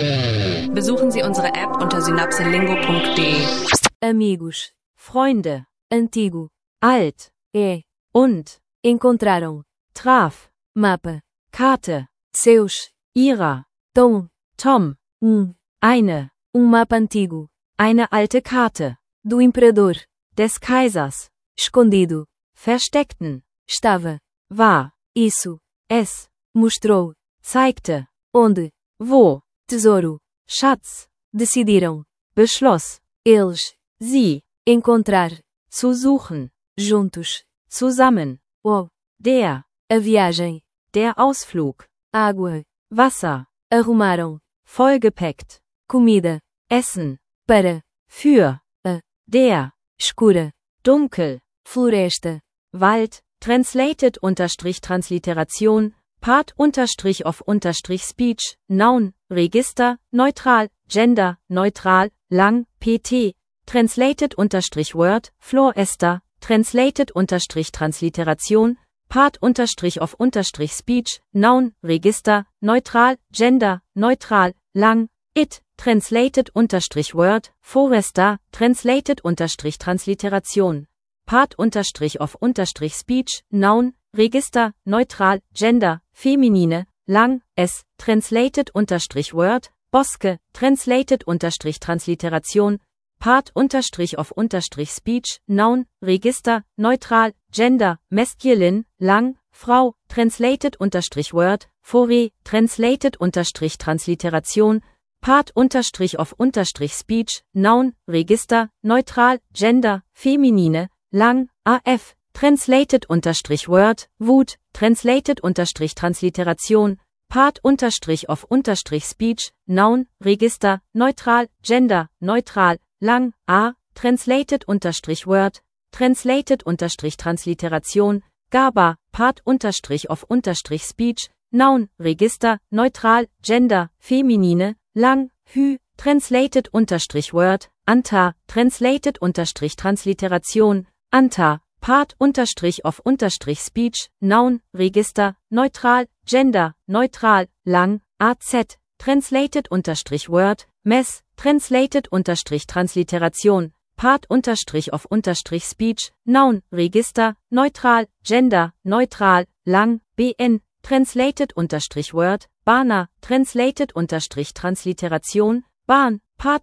Besuchen Sie unsere App unter synapselingo.de. Amigos, Freunde, antigo, alt, und, encontraram, traf, mapa, Karte, seus, ihrer, Tom, eine, mapa antigo, eine alte Karte, do imperador, des Kaisers, escondido, versteckten, estava, war, isso, es, mostrou, zeigte, onde, wo, tesouro, Schatz, decidiram, beschloss, eles, sie, encontrar, zu suchen, juntos, zusammen, der, a viagem, der Ausflug, água, Wasser, arrumaram, vollgepackt, comida, Essen, para, für, der, escura, dunkel, floresta, Wald, translated_Transliteration, part_of_speech, Noun, Register, neutral, Gender, neutral, lang, pt, translated_word, Floresta, translated_Transliteration, part_of_speech, Noun, Register, neutral, Gender, neutral, lang, it, translated_word, Foresta, translated_Transliteration, part_of_speech, Noun, Register, neutral, Gender, feminine, lang, es, translated_word, Bosque, translated_Transliteration, part_of_speech, Noun, Register, neutral, Gender, masculine, lang, Frau, translated_word, Forêt, translated_Transliteration, part_of_speech, Noun, Register, neutral, Gender, feminine, lang, af, translated_word, Wut, translated_Transliteration, part_of_speech, Noun, Register, neutral, Gender, neutral, lang, a, translated_word, translated_Transliteration, GABA, part_of_speech, Noun, Register, neutral, Gender, feminine, lang, hü, translated_word, anta, translated_Transliteration, anta, part_of_speech, Noun, Register, neutral, Gender, neutral, lang, az, translated_word, mess, translated_Transliteration, part_of_speech, Noun, Register, neutral, Gender, neutral, lang, bn, translated_word, Bana, translated_Transliteration, Bahn,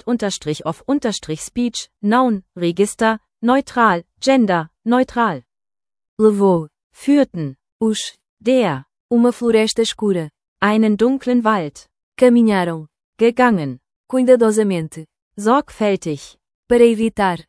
part_of_speech, Noun, Register, neutral, Gender, neutral. Levou, führten, os, der, uma floresta escura, einen dunklen Wald, caminharam, gegangen, cuidadosamente, sorgfältig, para evitar,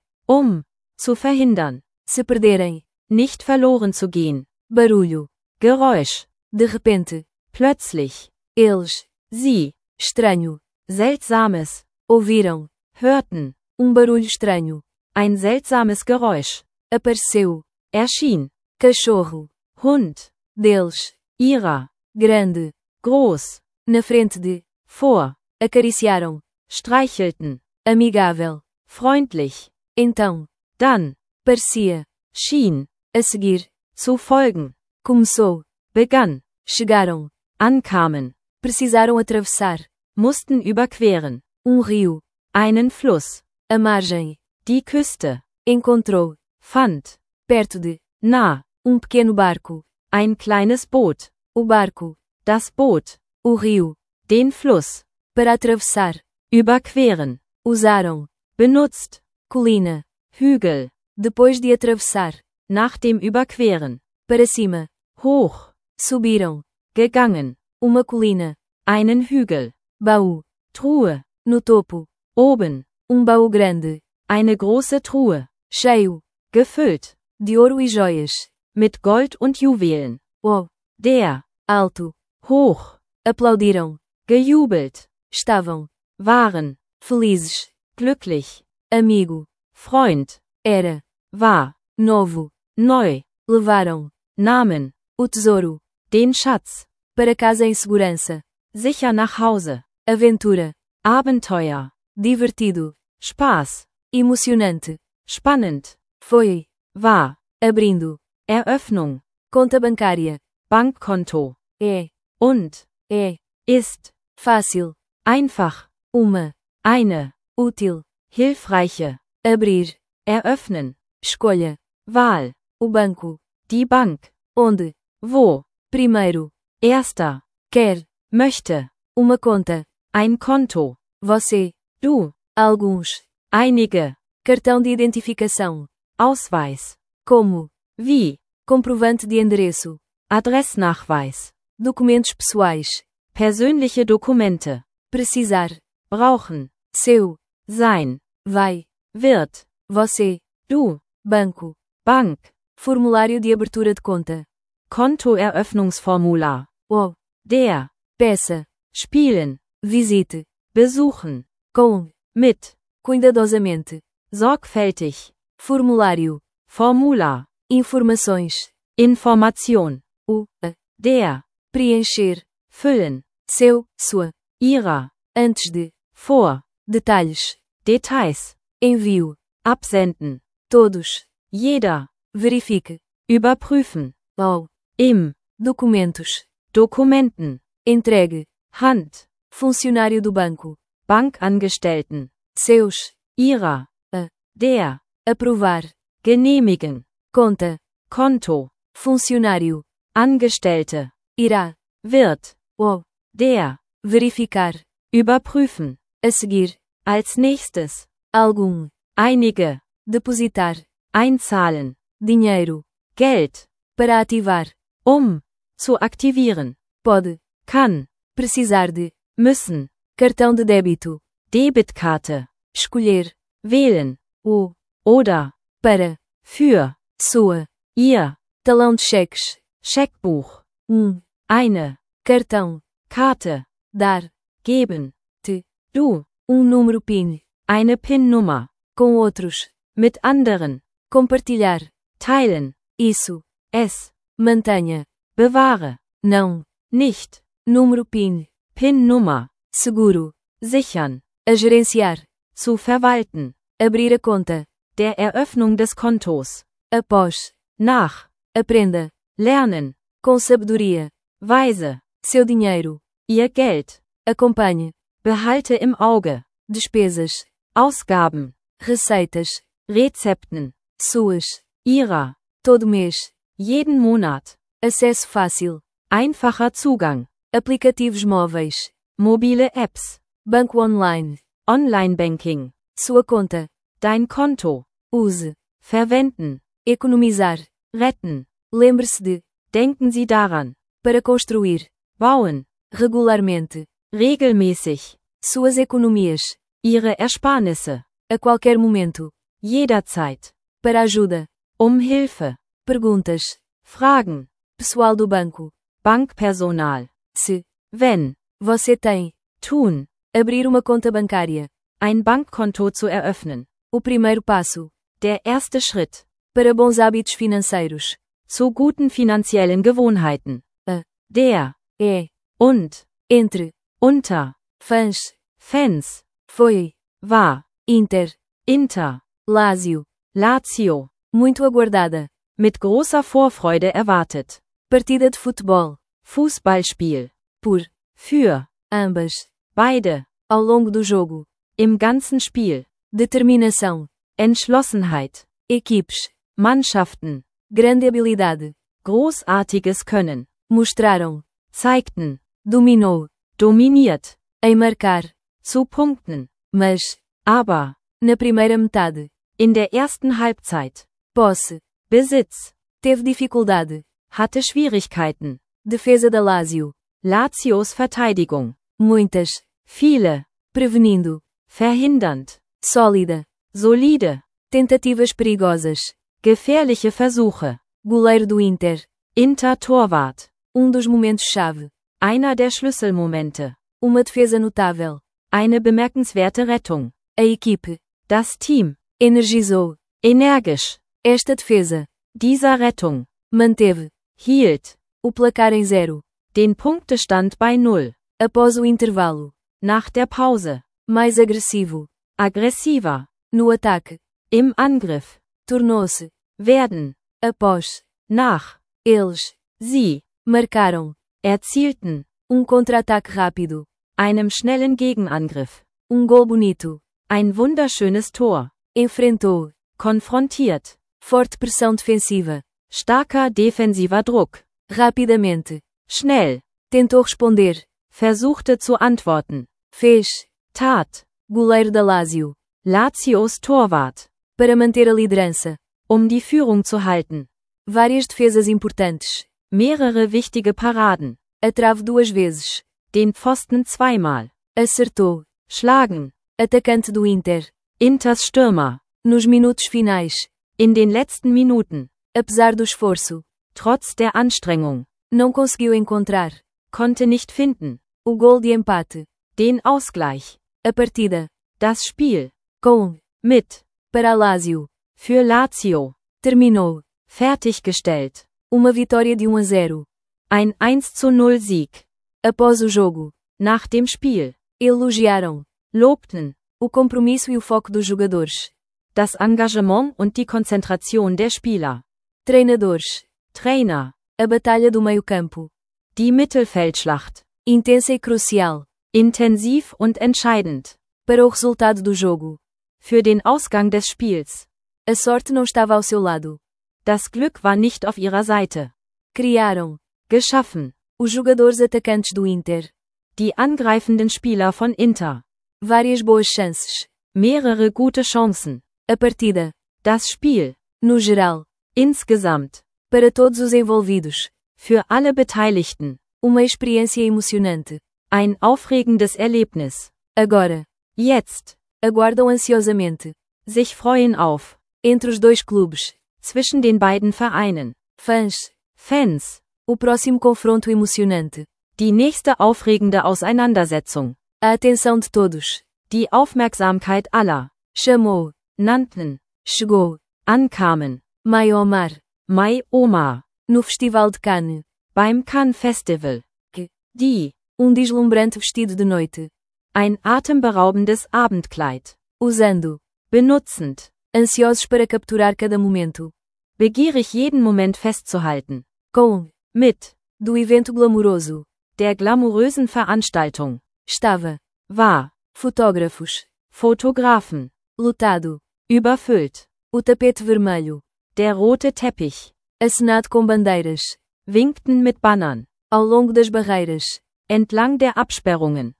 zu verhindern, se perderem, nicht verloren zu gehen, barulho, Geräusch, de repente, plötzlich, eles, sie, estranho, seltsames, ouviram, hörten, barulho estranho, ein seltsames Geräusch, apareceu, erschien, cachorro, Hund, deles, ihrer, grande, groß, na frente de, vor, acariciaram, streichelten, amigável, freundlich, então, dann, parecia, schien, a seguir, zu folgen, começou, begann, chegaram, ankamen, precisaram atravessar, mussten überqueren, rio, einen Fluss, a margem, die Küste, encontrou, fand, perto de, nah, pequeno barco, ein kleines Boot, o barco, das Boot, o rio, den Fluss, para atravessar, überqueren, usaram, benutzt, colina, Hügel, depois de atravessar, nach dem Überqueren, para cima, hoch, subiram, gegangen, uma colina, einen Hügel, baú, Truhe, no topo, oben, baú grande, eine große Truhe, cheio, gefüllt, de ouro e joias, mit Gold und Juwelen, der, alto, hoch, aplaudiram, gejubelt, estavam, waren, felizes, glücklich, amigo, Freund, era, war, novo, neu, levaram, nahmen, o tesouro, den Schatz, para casa em segurança, sicher nach Hause, aventura, Abenteuer, divertido, Spaß, emocionante, spannend, foi, war, abrindo, Eröffnung, conta bancária, Bankkonto, und, ist, fácil, Einfach. Eine. Útil. Hilfreiche. Abrir. Eröffnen. Escolha. Wahl. O banco. Die Bank. Onde. Wo. Primeiro. Erster. Quer. Möchte. Uma conta. Ein Konto. Você. Du. Alguns. Einige. Cartão de identificação. Ausweis. Como. Wie. Comprovante de endereço. Adressnachweis. Documentos pessoais. Persönliche Dokumente. Precisar. Brauchen. Seu. Sein. Vai. Wird. Você. Du. Banco. Bank. Formulário de abertura de conta. Kontoeröffnungsformular. O. Der. Peça. Spielen. Visite. Besuchen. Com. Mit. Cuidadosamente. Sorgfältig. Formulário. Formular. Informações. Information. O. Der. Preencher. Füllen. Seu. Sua. Ihrer. Antes de. Vor. Detalhes. Details. Envio. Absenden. Todos. Jeder. Verifique. Überprüfen. Ao. Im. Documentos. Dokumenten. Entregue. Hand. Funcionário do banco. Bankangestellten. Seus. Ihrer. Der. Aprovar. Genehmigen. Conta. Konto. Funcionário. Angestellte. Irá. Wird. O. Der. Verificar. Überprüfen. A seguir. Als nächstes. Algum. Einige. Depositar. Einzahlen. Dinheiro. Geld. Para ativar. Zu aktivieren. Pode. Kann. Precisar de. Müssen. Cartão de débito. Debitkarte. Escolher. Wählen. O. Oder. Para. Für. Sua. Ihr. Talão de cheques. Scheckbuch. Eine. Cartão. Karte. Dar. Geben. Te. Du. Número PIN. Eine PIN-Nummer. Com outros. Mit anderen. Compartilhar. Teilen. Isso. Es. Mantenha. Bewahre. Não. Nicht. Número PIN. PIN-Nummer. Seguro. Sichern. A gerenciar. Zu verwalten. Abrir a conta. Der Eröffnung des Kontos. Após. Nach. Aprenda. Lernen. Com sabedoria. Weise. Seu dinheiro. Ihr Geld. Acompanhe. Behalte im Auge. Despesas. Ausgaben. Receitas. Rezepten. Suas. Ihrer. Todo mês. Jeden Monat. Acesso fácil. Einfacher Zugang. Aplicativos móveis. Mobile Apps. Banco online. Online-Banking. Sua conta. Dein Konto. Use. Verwenden. Economizar. Retten. Lembre-se de. Denken Sie daran. Para construir. Bauen. Regularmente. Regelmäßig. Suas economias. Ihre Ersparnisse. A qualquer momento. Jederzeit. Para ajuda. Hilfe. Perguntas. Fragen. Pessoal do banco. Bankpersonal. Se. Wenn. Você tem. Tun. Abrir uma conta bancária. Ein Bankkonto zu eröffnen. O primeiro passo. Der erste Schritt. Para bons hábitos financeiros. Zu guten finanziellen Gewohnheiten. Der. Und. Entre. Unter. Fãs. Fans. Foi. War. Inter. Lazio. Muito aguardada. Mit großer Vorfreude erwartet. Partida de futebol. Fußballspiel. Por. Für. Ambas. Beide. Ao longo do jogo. Im ganzen Spiel. Determinação. Entschlossenheit. Equipes. Mannschaften. Grande habilidade. Großartiges Können. Mostraram. Zeigten. Dominou. Dominiert. Em marcar. Zu punkten. Mas. Aber. Na primeira metade. In der ersten Halbzeit. Posse. Besitz. Teve dificuldade. Hatte Schwierigkeiten. Defesa da Lazio. Lazios Verteidigung. Muitas. Viele. Prevenindo. Verhindernd. Sólida. Solide. Tentativas perigosas. Gefährliche Versuche. Goleiro do Inter. Torwart. Dos momentos-chave. Einer der Schlüsselmomente. Uma defesa notável. Eine bemerkenswerte Rettung. A equipe. Das Team. Energizou. Energisch. Esta defesa. Dieser Rettung. Manteve. Hielt. O placar em 0. Den Punktestand bei 0. Após o intervalo. Nach der Pause. Mais agressivo. Aggressiver. No ataque. Im Angriff. Tornou-se. Werden. Após. Nach. Eles. Sie. Marcaram. Erzielten. Contra-ataque rápido. einem schnellen Gegenangriff, Gol bonito. ein wunderschönes Tor, Enfrentou. konfrontiert, Forte pressão defensiva. starker defensiver Druck, Rapidamente. schnell, Tentou responder. versuchte zu antworten, Fez. tat, Goleiro da Lazio. Lazios Torwart, Para manter a liderança. die Führung zu halten, Várias defesas importantes. mehrere wichtige Paraden, A trave 2 vezes. den Pfosten zweimal, Acertou. schlagen, Atacante do Inter. Inters Stürmer, Nos minutos finais. in den letzten Minuten, Apesar do esforço. trotz der Anstrengung, Não conseguiu encontrar. konnte nicht finden, O gol de empate. den Ausgleich, A partida. das Spiel, Com. mit, Para a Lazio. für Lazio, Terminou. fertiggestellt, Uma vitória de 1-0. ein 1:0 Sieg, Após o jogo. nach dem Spiel, Elogiaram. lobten, O compromisso e o foco dos jogadores. das Engagement und die Konzentration der Spieler, Treinadores. Trainer, A batalha do meio-campo. die Mittelfeldschlacht, Intensa e crucial. intensiv und entscheidend, Para o resultado do jogo. für den Ausgang des Spiels. A sorte não estava ao seu lado. Das Glück war nicht auf ihrer Seite. Criaram. Geschaffen, Os jogadores atacantes do Inter. die angreifenden Spieler von Inter, Várias boas chances. mehrere gute Chancen, A partida. das Spiel, No geral. insgesamt, Para todos os envolvidos. für alle Beteiligten, Uma experiência emocionante. ein aufregendes Erlebnis. Agora. Jetzt, Aguardam ansiosamente. sich freuen auf, Entre os dois clubes. zwischen den beiden Vereinen, Fãs. Fans, O próximo confronto emocionante. die nächste aufregende Auseinandersetzung, A atenção de todos. die Aufmerksamkeit aller, Chamou. nannten, Chegou. ankamen, Mai Omar. Mai Oma, No Festival de Cannes. beim Cannes Festival, Que. die, Deslumbrante vestido de noite. ein atemberaubendes Abendkleid, Usando. benutzend, Ansiosos para capturar cada momento. begierig jeden Moment festzuhalten, Com. mit, Do evento glamouroso. der glamourösen Veranstaltung, Estava. war, Fotógrafos. Fotografen, Lotado. überfüllt, O tapete vermelho. der rote Teppich, Acenado com bandeiras. winkten mit Bannern, Ao longo das barreiras. entlang der Absperrungen,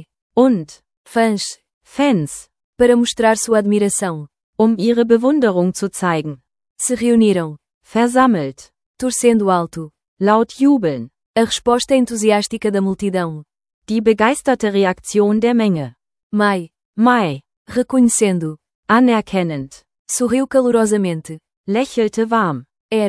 und, Fãs. Fans, Para mostrar sua admiração. ihre Bewunderung zu zeigen, Se reuniram. versammelt, Torcendo alto. laut jubeln, A resposta entusiástica da multidão. die begeisterte Reaktion der Menge, Mai. Reconhecendo, anerkennend, Sorriu calorosamente. lächelte warm,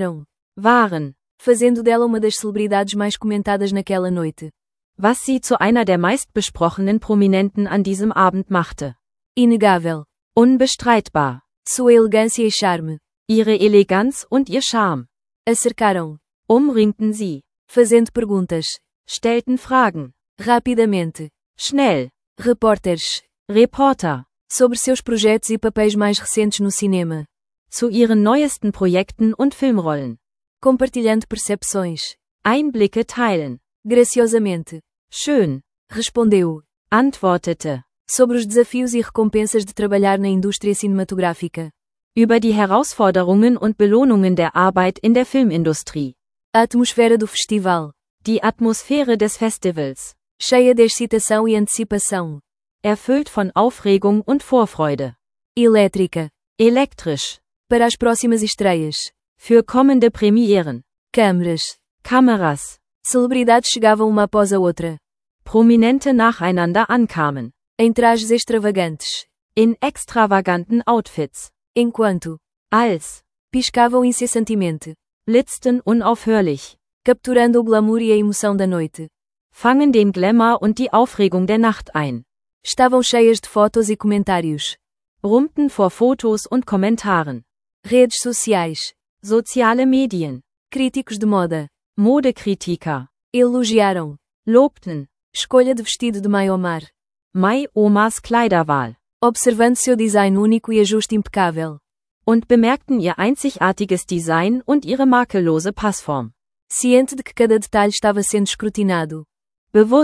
waren, Fazendo dela uma das celebridades mais comentadas naquela noite. was sie zu einer der meistbesprochenen Prominenten an diesem Abend machte. Inegável. Unbestreitbar. Sua elegância e charme. Ihre Eleganz und ihr Charme. Acercaram. Umringten sie. Fazendo perguntas. Stellten Fragen. Rapidamente. Schnell. Repórteres. Reporter. Sobre seus projetos e papéis mais recentes no cinema. Zu ihren neuesten Projekten und Filmrollen. Compartilhando percepções. Einblicke teilen. Graciosamente. Schön. Respondeu. Antwortete. Sobre os desafios e recompensas de trabalhar na indústria cinematográfica. Über die Herausforderungen und Belohnungen der Arbeit in der Filmindustrie. A atmosfera do festival. Die Atmosphäre des Festivals. Cheia de excitação e antecipação. Erfüllt von Aufregung und Vorfreude. Elétrica. Elektrisch. Para as próximas estreias. Für kommende Premieren. Câmeras. Kameras. Celebridades chegavam uma após a outra. Prominente nacheinander ankamen. Em trajes extravagantes. In extravaganten Outfits. Enquanto. Als. Piscavam incessantemente. Blitzten unaufhörlich. Capturando o glamour e a emoção da noite. Fangen den Glamour und die Aufregung der Nacht ein. Estavam cheias de fotos e comentários. Brummten vor Fotos und Kommentaren. Redes sociais. Soziale Medien. Críticos de moda. Modekritiker. Elogiaram. Lobten. Escolha de vestido de Mai Omar. Mai Omas Kleiderwahl. Observando seu design único e ajuste impecável. Und bemerkten ihr einzigartiges Design und ihre makellose Passform. Ciente de que cada detalhe estava sendo escrutinado. Bewusst,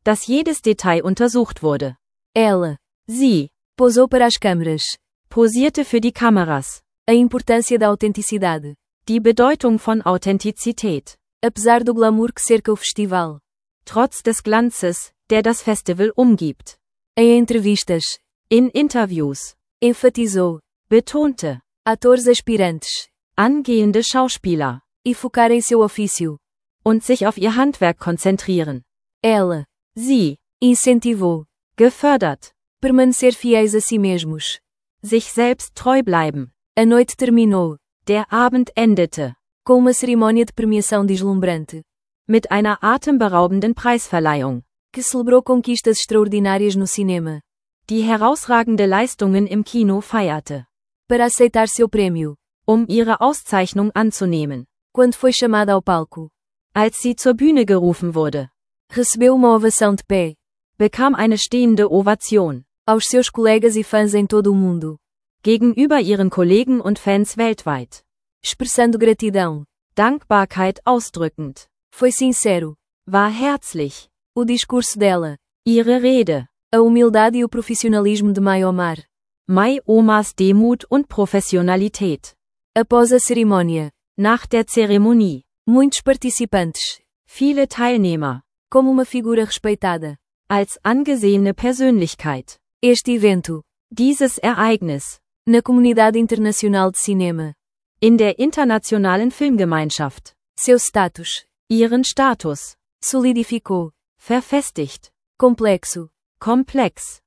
dass jedes Detail untersucht wurde. Ela Sie posou para as câmeras. posierte für die Kameras. A importância da autenticidade. Die Bedeutung von Authentizität. Apesar do glamour que cerca o festival. Trotz des Glanzes, der das Festival umgibt. Em entrevistas. In Interviews. Enfatizou. Betonte. Atores aspirantes. Angehende Schauspieler. E focar em seu ofício. Und sich auf ihr Handwerk konzentrieren. Ela Sie incentivou. gefördert. Permanecer fiéis a si mesmos. Sich selbst treu bleiben. A noite terminou. Der Abend endete. Com uma cerimônia de premiação deslumbrante. Mit einer atemberaubenden Preisverleihung. Que celebrou conquistas extraordinárias no cinema. Die herausragende Leistungen im Kino feierte. Para aceitar seu prêmio. Ihre Auszeichnung anzunehmen. Quando foi chamada ao palco. Als sie zur Bühne gerufen wurde. Recebeu uma ovação de pé. Bekam eine stehende Ovation. Aos seus colegas e fãs em todo o mundo. Gegenüber ihren Kollegen und Fans weltweit. Expressando gratidão. Dankbarkeit ausdrückend. Foi sincero. War herzlich. O discurso dela. Ihre Rede. A humildade e o profissionalismo de Mai Omar. Mai Omas Demut und Professionalität. Após a cerimônia. Nach der Zeremonie. Muitos participantes. Viele Teilnehmer. Como uma figura respeitada. Als angesehene Persönlichkeit. Este evento. Dieses Ereignis. Na comunidade internacional de cinema. In der internationalen Filmgemeinschaft. Seu status. Ihren Status. Solidificou. Verfestigt. Complexo. Komplex.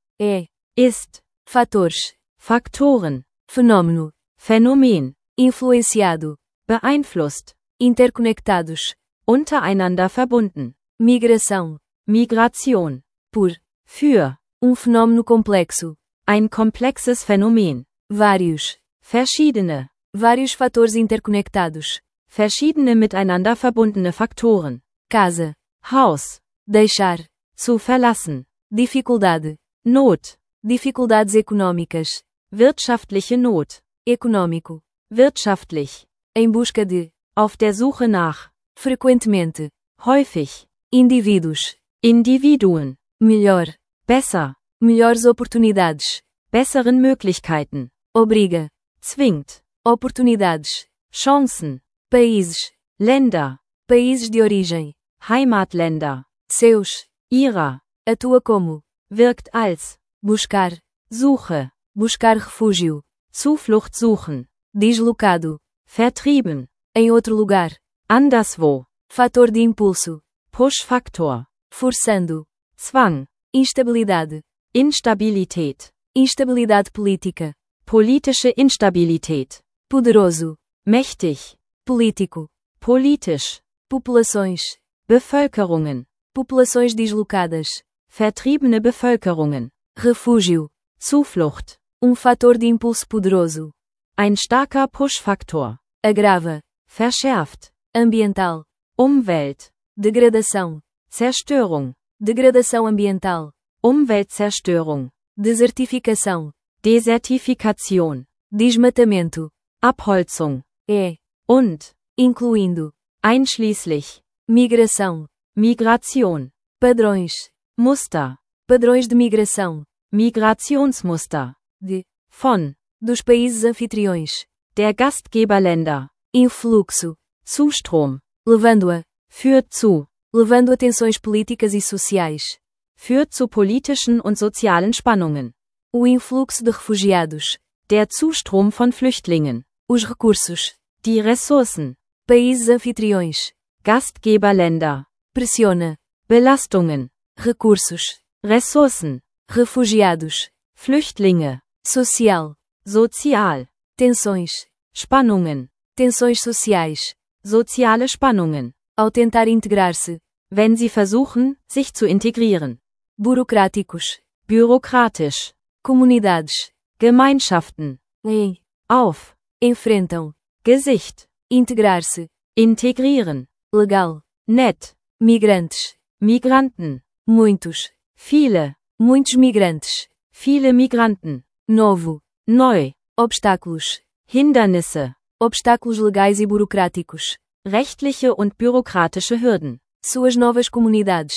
Ist. Fatores. Faktoren. Fenômeno. Phänomen. Influenciado. Beeinflusst. Interconectados. Untereinander verbunden. Migração. Migration. Por. Für. Fenômeno complexo. Ein komplexes Phänomen. Vários. Verschiedene. Vários fatores interconectados. Verschiedene miteinander verbundene Faktoren. Casa. Haus. Deixar. Zu verlassen. Dificuldade. Not. Dificuldades econômicas. Wirtschaftliche Not. Econômico. Wirtschaftlich. Em busca de. Auf der Suche nach. Frequentemente. Häufig. Indivíduos. Individuen. Melhor. Besser. Melhores oportunidades. Besseren Möglichkeiten. Obriga. Zwingt. Oportunidades. Chancen. Países. Länder. Países de origem. Heimatländer. Seus. Ihrer. Atua como. Wirkt als. Buscar. Suche. Buscar refúgio. Zuflucht suchen. Deslocado. Vertrieben. Em outro lugar. Anderswo. Fator de impulso. Push-Faktor. Forçando. Zwang. Instabilidade. Instabilität. Instabilidade política. Politische Instabilität. Poderoso. Mächtig. Político. Politisch. Populações. Bevölkerungen. Populações deslocadas. Vertriebene Bevölkerungen. Refúgio. Zuflucht. Fator de impulso poderoso. Ein starker Push-Faktor. Agrava. Verschärft. Ambiental. Umwelt. Degradação. Zerstörung. Degradação ambiental. Umweltzerstörung. Desertificação. Desertifikation. Desmatamento. Abholzung. Und. Incluindo. Einschließlich. Migração. Migration. Padrões. Muster. Padrões de migração. Migrationsmuster. Von. Dos países anfitriões. Der Gastgeberländer. Influxo. Zustrom. Levando-a. Führt zu. Levando a tensões políticas e sociais. Führt zu politischen und sozialen Spannungen. O influxo de refugiados. Der Zustrom von Flüchtlingen. Os recursos. Die Ressourcen. Países anfitriões. Gastgeberländer. Pressiona. Belastungen. Recursos. Ressourcen. Refugiados. Flüchtlinge. Social. Sozial. Tensões. Spannungen. Tensões sociais. Soziale Spannungen. Ao tentar integrar-se. Wenn sie versuchen, sich zu integrieren. Burocráticos. Bürokratisch. Comunidades. Gemeinschaften. Auf. Enfrentam. Gesicht. Integrar-se. Integrieren. Legal. Nett. Migrantes. Migranten. Muitos. Viele. Muitos migrantes. Viele Migranten. Novo. Neu. Obstáculos. Hindernisse. Obstáculos legais e burocráticos. Rechtliche und bürokratische Hürden. Suas novas comunidades.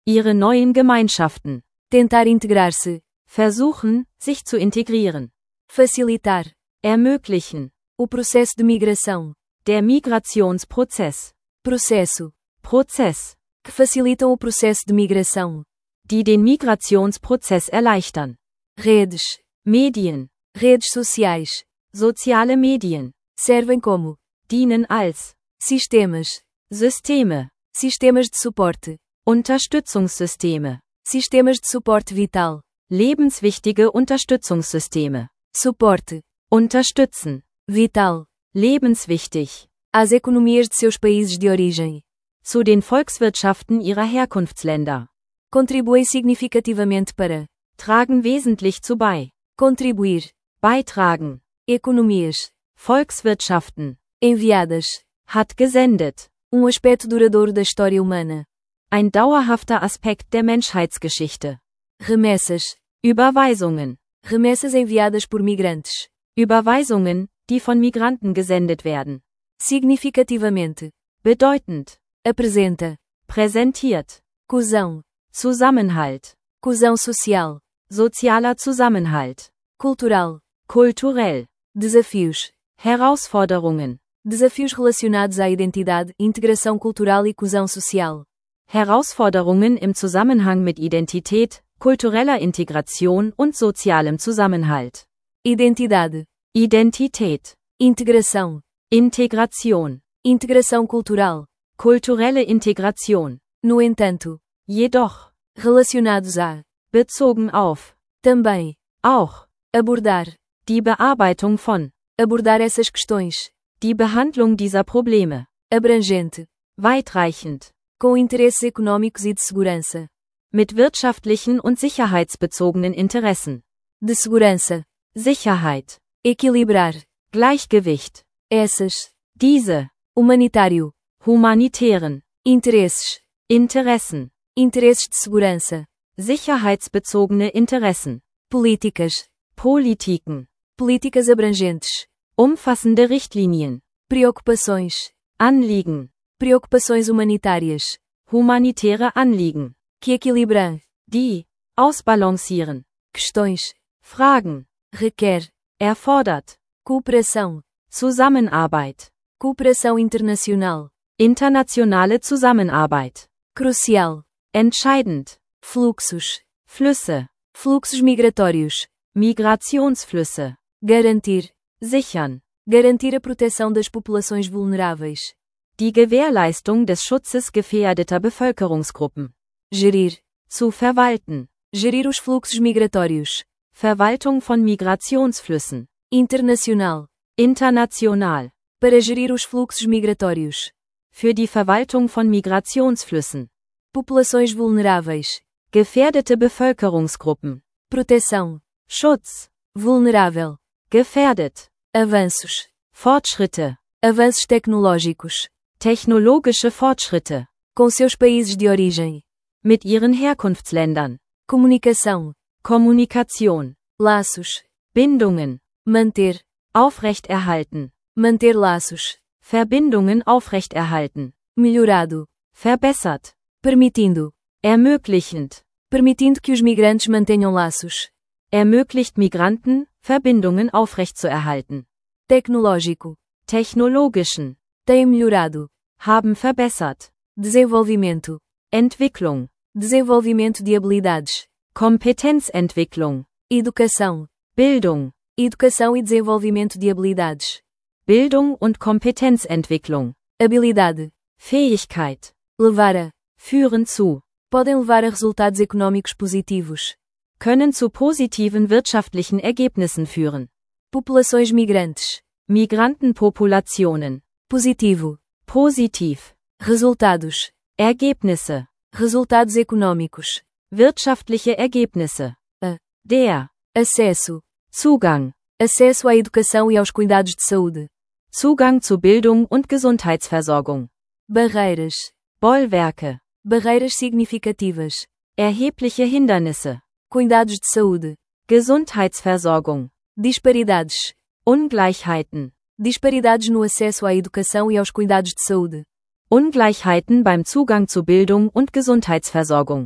Ihre neuen Gemeinschaften. Tentar integrar-se. Versuchen, sich zu integrieren. Facilitar. Ermöglichen. O processo de migração. Der Migrationsprozess. Processo. Prozess. Que facilitam o processo de migração. Die den Migrationsprozess erleichtern. Redes. Medien. Redes sociais. Soziale Medien. Servem como. Dienen als. Sistemas. Systeme. Sistemas de suporte. Unterstützungssysteme. Sistemas de suporte vital. Lebenswichtige Unterstützungssysteme. Suporte. Unterstützen. Vital. Lebenswichtig. Às economias de seus países de origem. Zu den Volkswirtschaften ihrer Herkunftsländer. Contribuem significativamente para. Tragen wesentlich zu bei. Contribuir. Beitragen. Economias. Volkswirtschaften. Enviadas. Hat gesendet. Aspecto duradouro da história humana. Ein dauerhafter Aspekt der Menschheitsgeschichte. Remessas. Überweisungen. Remessas enviadas por migrantes. Überweisungen, die von Migranten gesendet werden. Significativamente. Bedeutend. Apresenta. Präsentiert. Coesão. Zusammenhalt. Coesão social. Sozialer Zusammenhalt. Cultural. Kulturell. Desafios. Herausforderungen. Desafios relacionados à identidade, integração cultural e coesão social. Herausforderungen im Zusammenhang mit Identität, kultureller Integration und sozialem Zusammenhalt. Identidade. Identität. Integração. Integration. Integração cultural. Kulturelle Integration. No entanto. Jedoch. Relacionados a. Bezogen auf. Também. Auch. Abordar. Die Bearbeitung von. Abordar essas questões. Die Behandlung dieser Probleme. Abrangente. Weitreichend. Com interesses econômicos e de segurança. Mit wirtschaftlichen und sicherheitsbezogenen Interessen. De segurança. Sicherheit. Equilibrar. Gleichgewicht. Essas. Diese. Humanitário. Humanitären. Interesses. Interessen. Interesses de segurança. Sicherheitsbezogene Interessen. Políticas. Politiken. Políticas abrangentes. Umfassende Richtlinien. Preocupações. Anliegen. Preocupações humanitárias. Humanitäre Anliegen. Que equilibram. Die. Ausbalancieren. Questões. Fragen. Requer. Erfordert. Cooperação. Zusammenarbeit. Cooperação internacional. Internationale Zusammenarbeit. Crucial. Entscheidend. Fluxos. Flüsse. Fluxos migratórios. Migrationsflüsse. Garantir. Sichern. Garantir a proteção das populações vulneráveis. Die Gewährleistung des Schutzes gefährdeter Bevölkerungsgruppen. Gerir. Zu verwalten. Gerir os fluxos migratórios. Verwaltung von Migrationsflüssen. Internacional. International. Para gerir os fluxos migratórios. Für die Verwaltung von Migrationsflüssen. Populações vulneráveis. Gefährdete Bevölkerungsgruppen. Proteção. Schutz. Vulnerável. Gefährdet. Avanços. Fortschritte. Avanços tecnológicos. Technologische Fortschritte. Com seus países de origem. Mit ihren Herkunftsländern. Comunicação. Kommunikation. Laços. Bindungen. Manter. Aufrechterhalten. Manter laços. Verbindungen aufrechterhalten. Melhorado. Verbessert. Permitindo. Ermöglichend. Permitindo que os migrantes mantenham laços. Ermöglicht Migranten, Verbindungen aufrechtzuerhalten. Tecnológico. Technologischen. Tem melhorado. Haben verbessert. Desenvolvimento. Entwicklung. Desenvolvimento de habilidades. Kompetenzentwicklung. Educação. Bildung. Educação e desenvolvimento de habilidades. Bildung und Kompetenzentwicklung. Habilidade. Fähigkeit. Levar a. Führen zu. Podem levar a resultados econômicos positivos. Können zu positiven wirtschaftlichen Ergebnissen führen. Populações migrantes. Migrantenpopulationen. Positivo. Positiv. Resultados. Ergebnisse. Resultados econômicos. Wirtschaftliche Ergebnisse. Der. Acesso. Zugang. Acesso à educação e aos cuidados de saúde. Zugang zu Bildung und Gesundheitsversorgung. Barreiras. Bollwerke. Barreiras significativas. Erhebliche Hindernisse. Cuidados de saúde. Gesundheitsversorgung. Disparidades. Ungleichheiten. Disparidades no acesso à educação e aos cuidados de saúde. Ungleichheiten beim Zugang zu Bildung und Gesundheitsversorgung.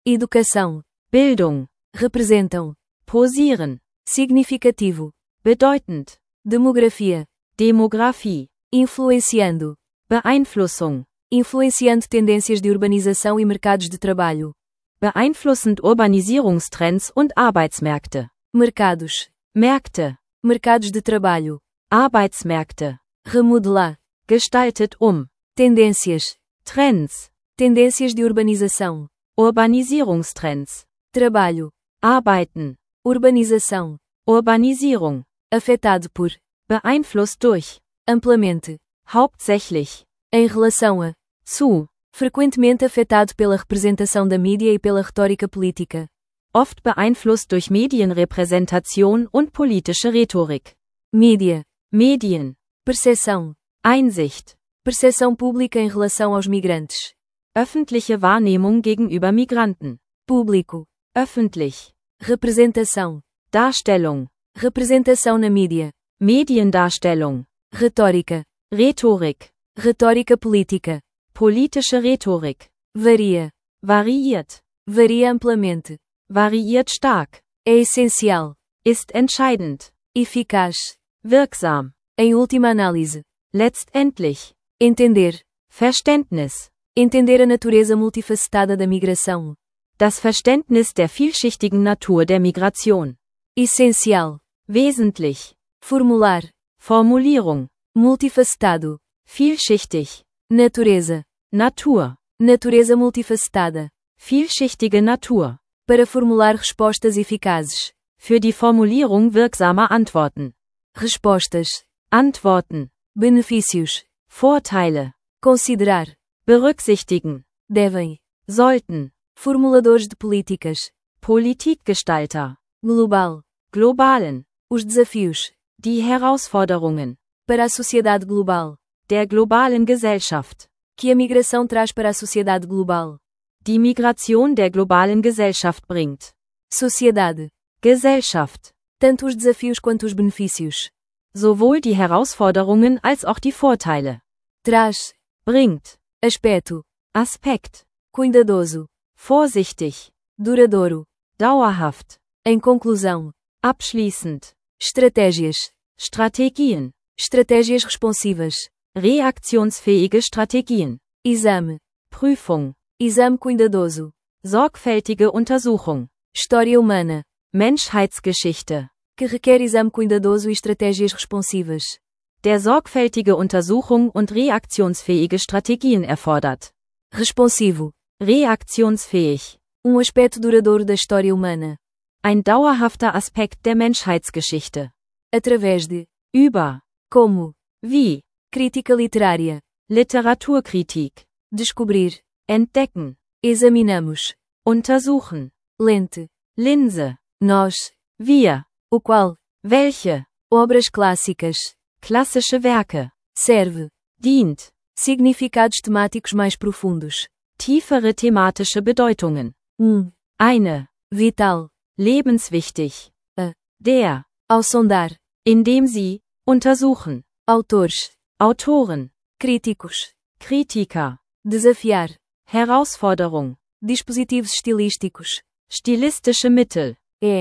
Educação. Bildung, Representam. posieren, Significativo. bedeutend, Demografia. Demographie, Influenciando. Beeinflussung, Influenciando tendências de urbanização e mercados de trabalho. beeinflussend Urbanisierungstrends und Arbeitsmärkte, Mercados. Märkte, Mercados de trabalho. Arbeitsmärkte, Remodelar. gestaltet Tendências. Trends, Tendências de urbanização. Urbanisierungstrends, Trabalho. Arbeiten, Urbanização. Urbanisierung, Afetado por. beeinflusst durch, Amplamente. hauptsächlich, Em relação a. zu, Frequentemente afetado pela representação da mídia e pela retórica política. oft beeinflusst durch Medienrepräsentation und politische Rhetorik. Mídia. Medien, Percepção. Einsicht, Percepção pública em relação aos migrantes. öffentliche Wahrnehmung gegenüber Migranten, Público. öffentlich, Representação. Darstellung, Representação na mídia. Mediendarstellung, Retórica. Rhetorik, Retórica política. politische Rhetorik, Varia. variiert, Varia amplamente. variiert stark, É essencial. ist entscheidend, Eficaz. wirksam, Em última análise. letztendlich, Entender. Verständnis, Entender a natureza multifacetada da migração. das Verständnis der vielschichtigen Natur der Migration, Essencial. wesentlich, Formular. Formulierung, Multifacetado. vielschichtig, Natureza. Natur, Natureza multifacetada. vielschichtige Natur, Para formular respostas eficazes. für die Formulierung wirksamer Antworten, Respostas. Antworten, Benefícios. Vorteile, Considerar. berücksichtigen, Devem. sollten, Formuladores de políticas. Politikgestalter, Global. globalen, Os desafios. die Herausforderungen, Para a sociedade global. der globalen Gesellschaft, Que a migração traz para a sociedade global. die Migration der globalen Gesellschaft bringt, Sociedade. Gesellschaft, Tanto os desafios quanto os benefícios. sowohl die Herausforderungen als auch die Vorteile, Traz. bringt, Aspecto. Aspekt, Cuidadoso. vorsichtig, Duradouro. dauerhaft, Em conclusão. abschließend, Estratégias. Strategien, Estratégias responsivas. reaktionsfähige Strategien, Exame. Prüfung, Exame cuidadoso. sorgfältige Untersuchung, História humana. Menschheitsgeschichte, Que requer exame cuidadoso e estratégias responsivas. der sorgfältige Untersuchung und reaktionsfähige Strategien erfordert. Responsivo. Reaktionsfähig, Aspecto duradouro da história humana. ein dauerhafter Aspekt der Menschheitsgeschichte. Através de. Über, Como. wie, Crítica literária. Literaturkritik, Descobrir. entdecken, Examinamos. untersuchen, Lente. Linse, Nós. wir, O qual. welche, Obras clássicas. klassische Werke, Serve. dient, Significados temáticos mais profundos. tiefere thematische Bedeutungen, eine, Vital. lebenswichtig, der, Ao sondar. indem sie, untersuchen, Autores. Autoren, Críticos. Kritiker, Desafiar. Herausforderung, Dispositivos estilísticos. stilistische Mittel,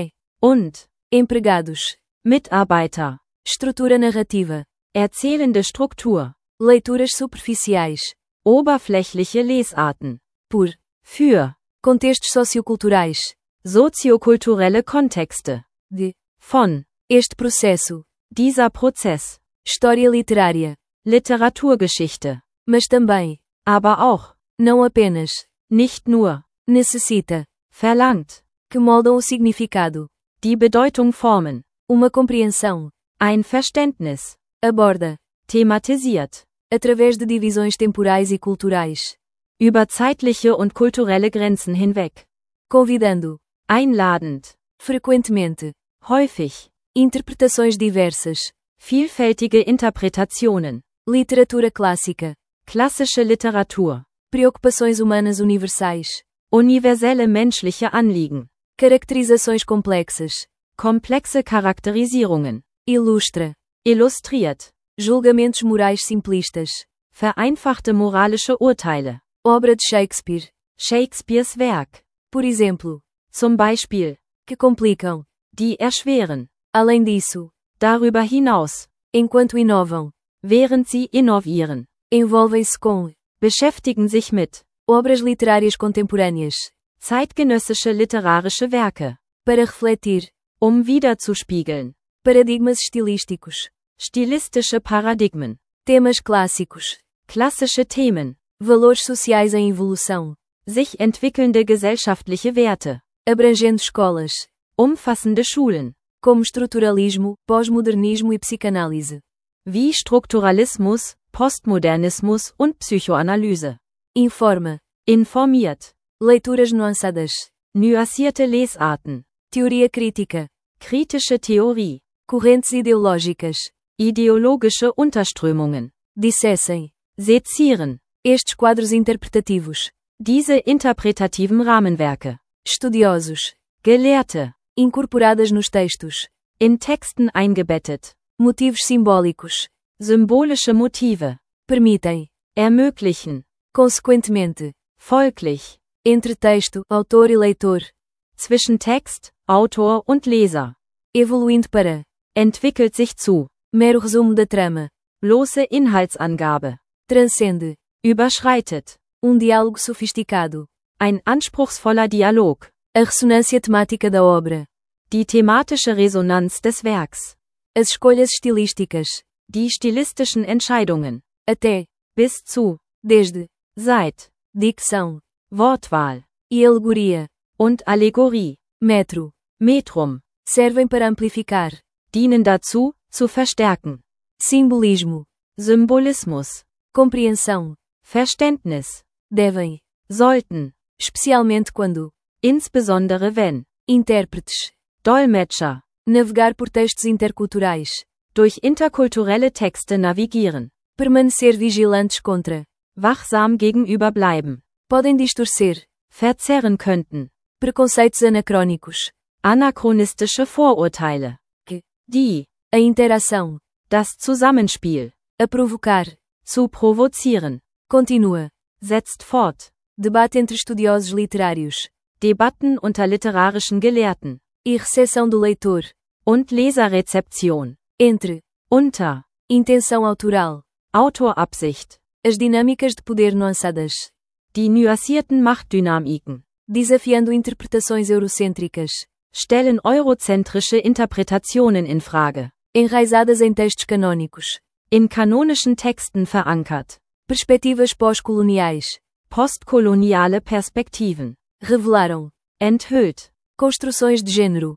und, Empregados. Mitarbeiter, Estrutura narrativa. erzählende Struktur, Leituras superficiais. oberflächliche Lesarten, Por. für, Contextos socioculturais. soziokulturelle Kontexte, De. von, Este processo. dieser Prozess, História literária. Literaturgeschichte, Mas também. aber auch, Não apenas. nicht nur, Necessita. verlangt, Que moldam o significado. die Bedeutung formen, Uma compreensão. ein Verständnis, Aborda. thematisiert, Através de divisões temporais e culturais. über zeitliche und kulturelle Grenzen hinweg, Convidando. einladend, Frequentemente. häufig, Interpretações diversas. vielfältige Interpretationen, Literatura clássica. klassische Literatur, Preocupações humanas universais. universelle menschliche Anliegen, Caracterizações complexas. komplexe Charakterisierungen, Ilustra. illustriert, Julgamentos morais simplistas. vereinfachte moralische Urteile, Obra de Shakespeare. Shakespeares Werk, Por exemplo, Zum Beispiel, que complicam. die erschweren. Além disso, Darüber hinaus, enquanto inovam, während sie innovieren, envolvem-se com beschäftigen sich mit obras literárias contemporâneas, zeitgenössische literarische Werke, para refletir wiederzuspiegeln, paradigmas estilísticos, stilistische Paradigmen, temas clássicos, klassische Themen, valores sociais em evolução, sich entwickelnde gesellschaftliche Werte, abrangendo escolas, umfassende Schulen, como estruturalismo, pós-modernismo e psicanálise. wie Strukturalismus, Postmodernismus und Psychoanalyse. Informa, Informiert, leituras nuançadas, nuancierte Lesarten, teoria crítica, kritische Theorie, correntes ideológicas, ideologische Unterströmungen, dissessem, sezieren, estes quadros interpretativos, diese interpretativen Rahmenwerke, estudiosos, Gelehrte, incorporadas nos textos, in Texten eingebettet, motivos simbólicos, symbolische Motive, permitem, ermöglichen, consequentemente, folglich, entre texto, autor e leitor, zwischen Text, Autor und Leser, evoluindo para, entwickelt sich zu, mero resumo da trama, bloße Inhaltsangabe, transcende, überschreitet, diálogo sofisticado, ein anspruchsvoller Dialog, a ressonância temática da obra, die thematische Resonanz des Werks, as escolhas estilísticas, die stilistischen Entscheidungen, até, bis zu, desde, seit, dicção, Wortwahl e alegoria, und Allegorie, metro, Metrum, servem para amplificar, dienen dazu, zu verstärken, simbolismo, Symbolismus, compreensão, Verständnis, devem, sollten, especialmente quando, insbesondere wenn, intérpretes, Dolmetscher, navegar por textos interculturais, durch interkulturelle Texte navigieren, permanecer vigilantes contra, wachsam gegenüber bleiben, podem distorcer, verzerren könnten, preconceitos anacrônicos, anachronistische Vorurteile, que, die, a interação, das Zusammenspiel, a provocar, zu provozieren, continua, setzt fort, debate entre estudiosos literários, Debatten unter literarischen Gelehrten, e recepção do leitor, und Leserrezeption, entre, unter, intenção autoral, Autorabsicht, as dinâmicas de poder nuançadas, die nuancierten Machtdynamiken, desafiando interpretações eurocêntricas, stellen eurozentrische Interpretationen in Frage, enraizadas em textos canônicos, in kanonischen Texten verankert, perspectivas pós-coloniais, postkoloniale Perspektiven, revelaram, enthüllt, construções de gênero,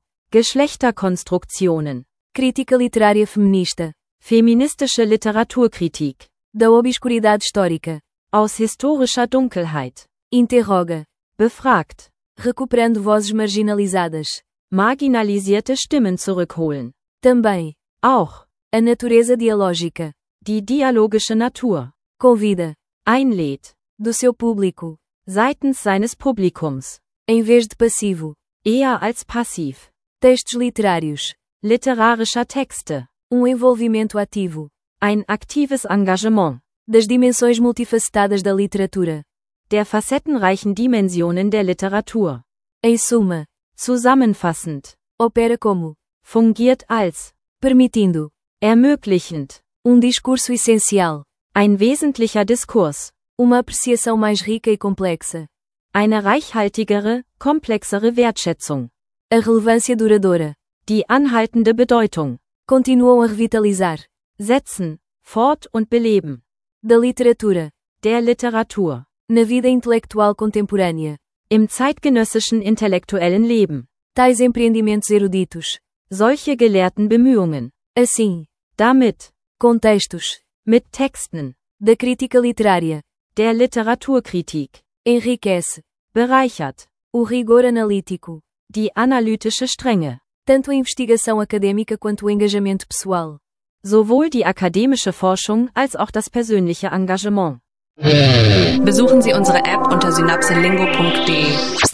Geschlechterkonstruktionen, crítica literária feminista, feministische Literaturkritik, da obscuridade histórica, aus historischer Dunkelheit, interroga, befragt, recuperando vozes marginalizadas, marginalisierte Stimmen zurückholen, também, auch, a natureza dialógica, die dialogische Natur, convida, einlädt, do seu público, seitens seines Publikums, em vez de passivo, eher als passiv, textos literários, literarischer Texte, envolvimento ativo, ein aktives Engagement, das dimensões multifacetadas da literatura, der facettenreichen Dimensionen der Literatur, em suma, zusammenfassend, opera como, fungiert als, permitindo, ermöglichend, discurso essencial, ein wesentlicher Diskurs, uma apreciação mais rica e complexa, eine reichhaltigere, komplexere Wertschätzung, a relevância duradoura, die anhaltende Bedeutung, continuam a revitalizar, setzen, fort und beleben, da literatura, der Literatur, na vida intelectual contemporânea, im zeitgenössischen intellektuellen Leben, tais empreendimentos eruditos, solche gelehrten Bemühungen, assim, damit, contextos, mit Texten, da crítica literária, der Literaturkritik, enriquece, bereichert, o rigor analítico, die analytische Strenge, tanto a investigação acadêmica quanto o engajamento pessoal, sowohl die akademische Forschung als auch das persönliche Engagement. Besuchen Sie unsere App unter synapselingo.de.